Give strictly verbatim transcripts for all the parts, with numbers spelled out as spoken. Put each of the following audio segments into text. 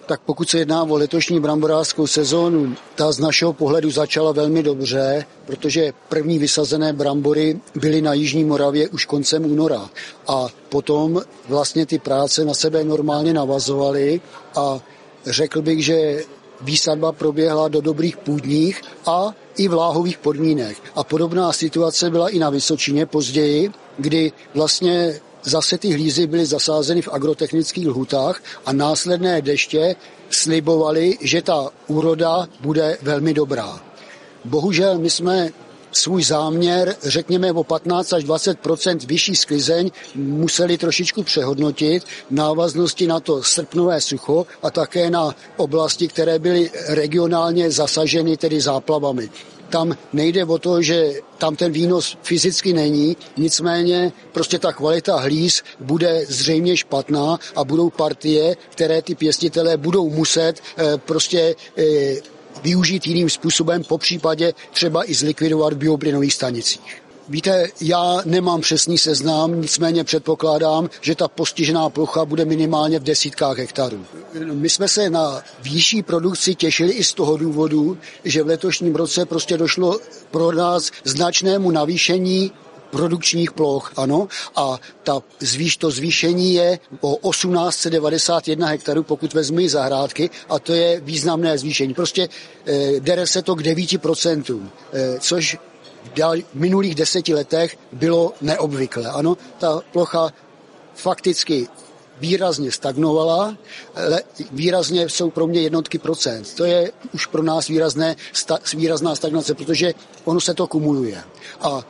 Tak pokud se jedná o letošní bramborářskou sezónu, ta z našeho pohledu začala velmi dobře, protože první vysazené brambory byly na Jižní Moravě už koncem února. A potom vlastně ty práce na sebe normálně navazovaly a řekl bych, že výsadba proběhla do dobrých půdních a i vláhových podmínek. A podobná situace byla i na Vysočině později, kdy vlastně zase ty hlízy byly zasázeny v agrotechnických lhutách a následné deště slibovaly, že ta úroda bude velmi dobrá. Bohužel my jsme svůj záměr, řekněme o patnáct až dvacet procent vyšší sklizeň, museli trošičku přehodnotit v návaznosti na to srpnové sucho a také na oblasti, které byly regionálně zasaženy, tedy záplavami. Tam nejde o to, že tam ten výnos fyzicky není, nicméně prostě ta kvalita hlíz bude zřejmě špatná a budou partie, které ty pěstitelé budou muset eh, prostě eh, využít jiným způsobem, popřípadě třeba i zlikvidovat v bioplynových stanicích. Víte, já nemám přesný seznam, nicméně předpokládám, že ta postižená plocha bude minimálně v desítkách hektarů. My jsme se na výšší produkci těšili i z toho důvodu, že v letošním roce prostě došlo pro nás značnému navýšení produkčních ploch, ano, a ta zvýš, to zvýšení je o osmnáct set devadesát jedna hektarů, pokud vezmu i zahrádky, a to je významné zvýšení. Prostě eh, dere se to k devíti procentům, eh, což v minulých deseti letech bylo neobvyklé. Ano, ta plocha fakticky výrazně stagnovala, ale výrazně jsou pro mě jednotky procent. To je už pro nás výrazné, sta, výrazná stagnace, protože ono se to kumuluje. A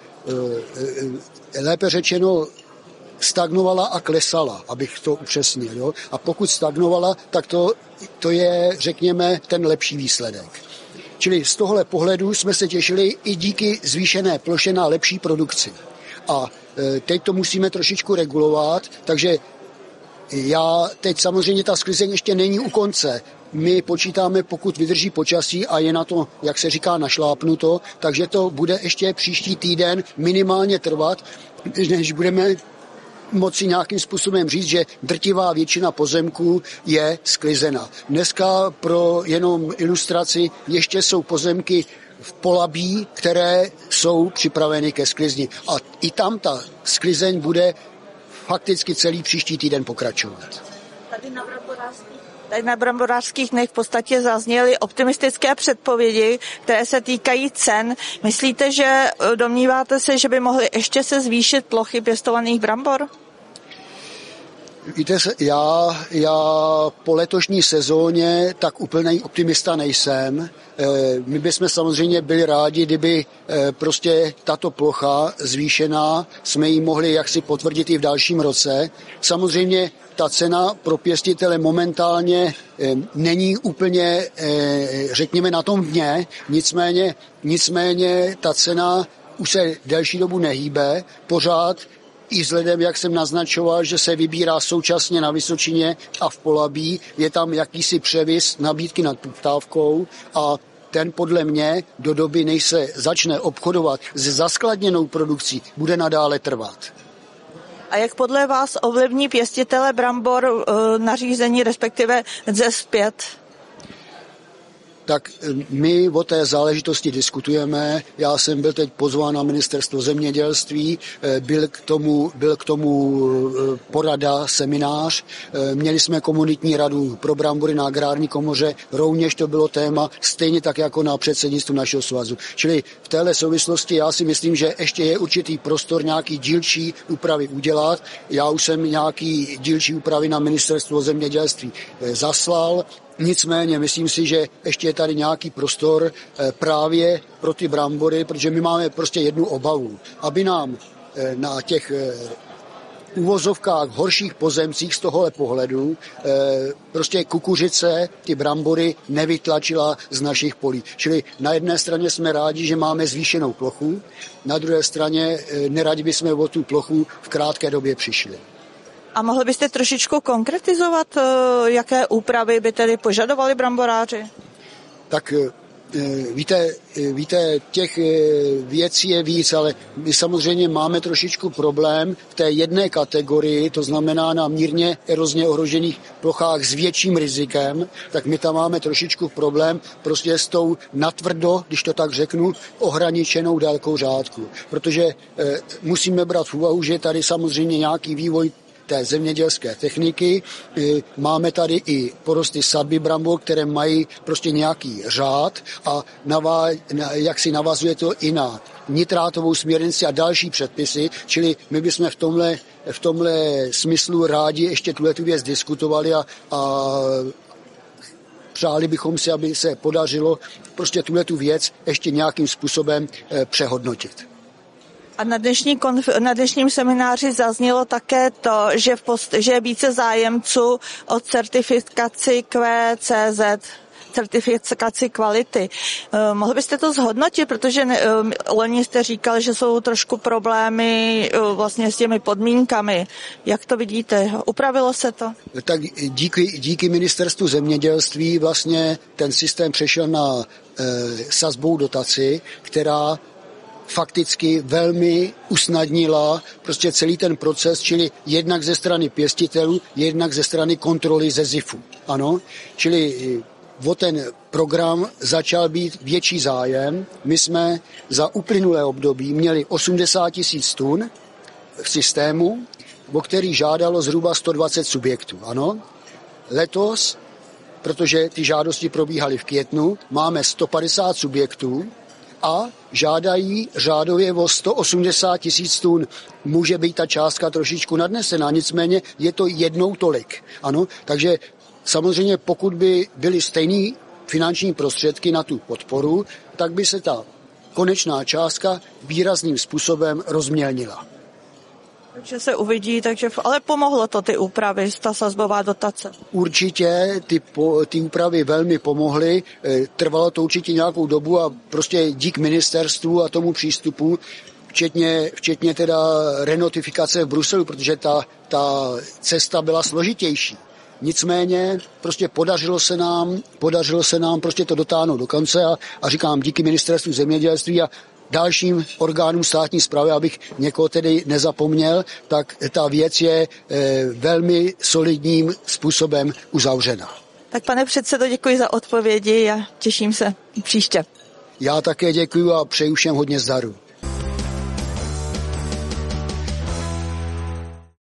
e, lépe řečeno stagnovala a klesala, abych to upřesnil. Jo? A pokud stagnovala, tak to, to je, řekněme, ten lepší výsledek. Čili z tohle pohledu jsme se těšili i díky zvýšené ploše na lepší produkci. A teď to musíme trošičku regulovat, takže já teď samozřejmě ta sklizeň ještě není u konce. My počítáme, pokud vydrží počasí a je na to, jak se říká, našlápnuto, takže to bude ještě příští týden minimálně trvat, než budeme moci nějakým způsobem říct, že drtivá většina pozemků je sklizena. Dneska pro jenom ilustraci ještě jsou pozemky v Polabí, které jsou připraveny ke sklizni. A i tam ta sklizeň bude fakticky celý příští týden pokračovat. Tady na bramborářských, tady na bramborářských dnech v podstatě zazněly optimistické předpovědi, které se týkají cen. Myslíte, že domníváte se, že by mohly ještě se zvýšit plochy pěstovaných brambor? Víte, já, já po letošní sezóně tak úplný optimista nejsem. My bychom samozřejmě byli rádi, kdyby prostě tato plocha zvýšená jsme ji mohli jaksi potvrdit i v dalším roce. Samozřejmě ta cena pro pěstitele momentálně není úplně, řekněme, na tom dně, nicméně, nicméně ta cena už se delší dobu nehýbe, pořád i vzhledem, jak jsem naznačoval, že se vybírá současně na Vysočině a v Polabí, je tam jakýsi převis nabídky nad poptávkou a ten podle mě do doby, než se začne obchodovat s zaskladněnou produkcí, bude nadále trvat. A jak podle vás ovlivní pěstitele brambor e, nařízení, respektive Z pět? Tak my o té záležitosti diskutujeme. Já jsem byl teď pozván na ministerstvo zemědělství, byl k tomu, byl k tomu porada, seminář. Měli jsme komunitní radu pro brambory na agrární komoře, rovněž to bylo téma, stejně tak jako na předsednictvu našeho svazu. Čili v téhle souvislosti já si myslím, že ještě je určitý prostor nějaký dílčí úpravy udělat. Já už jsem nějaký dílčí úpravy na ministerstvo zemědělství zaslal. Nicméně myslím si, že ještě je tady nějaký prostor právě pro ty brambory, protože my máme prostě jednu obavu, aby nám na těch uvozovkách horších pozemcích z tohohle pohledu prostě kukuřice, ty brambory nevytlačila z našich polí. Čili na jedné straně jsme rádi, že máme zvýšenou plochu, na druhé straně neradi bychom o tu plochu v krátké době přišli. A mohli byste trošičku konkretizovat, jaké úpravy by tedy požadovali bramboráři? Tak Víte, víte, těch věcí je víc, ale my samozřejmě máme trošičku problém v té jedné kategorii, to znamená na mírně erozně ohrožených plochách s větším rizikem, tak my tam máme trošičku problém prostě s tou natvrdo, když to tak řeknu, ohraničenou délkou řádku. Protože musíme brát v úvahu, že tady samozřejmě nějaký vývoj té zemědělské techniky. Máme tady i porosty sadby brambor, které mají prostě nějaký řád a navá, jak si navazuje to i na nitrátovou směrnici a další předpisy, čili my bychom v tomhle, v tomhle smyslu rádi ještě tuhletu věc diskutovali a, a přáli bychom si, aby se podařilo prostě tuhletu věc ještě nějakým způsobem přehodnotit. A na, dnešní konf- na dnešním semináři zaznělo také to, že, v post- že je více zájemců o certifikaci Q C Z, certifikaci kvality. Uh, mohl byste to zhodnotit, protože ne, uh, loni jste říkal, že jsou trošku problémy uh, vlastně s těmi podmínkami. Jak to vidíte? Upravilo se to? Tak díky, díky ministerstvu zemědělství vlastně ten systém přešel na uh, sazbou dotaci, která fakticky velmi usnadnila prostě celý ten proces, čili jednak ze strany pěstitelů, jednak ze strany kontroly ze zifu. Ano, čili o ten program začal být větší zájem. My jsme za uplynulé období měli osmdesát tisíc tun v systému, o který žádalo zhruba sto dvacet subjektů. Ano, letos, protože ty žádosti probíhaly v květnu, máme sto padesát subjektů, a žádají řádově o sto osmdesát tisíc tun. Může být ta částka trošičku nadnesená, nicméně je to jednou tolik. Ano, takže samozřejmě pokud by byly stejné finanční prostředky na tu podporu, tak by se ta konečná částka výrazným způsobem rozmělnila. Takže se uvidí, takže, ale pomohlo to ty úpravy, ta sazbová dotace. Určitě ty, po, ty úpravy velmi pomohly, trvalo to určitě nějakou dobu a prostě dík ministerstvu a tomu přístupu, včetně, včetně teda renotifikace v Bruselu, protože ta, ta cesta byla složitější. Nicméně prostě podařilo se nám, podařilo se nám prostě to dotáhnout do konce a, a říkám díky ministerstvu zemědělství a dalším orgánům státní správy, abych někoho tedy nezapomněl, tak ta věc je e, velmi solidním způsobem uzavřena. Tak pane předsedo, děkuji za odpovědi a těším se příště. Já také děkuji a přeju všem hodně zdaru.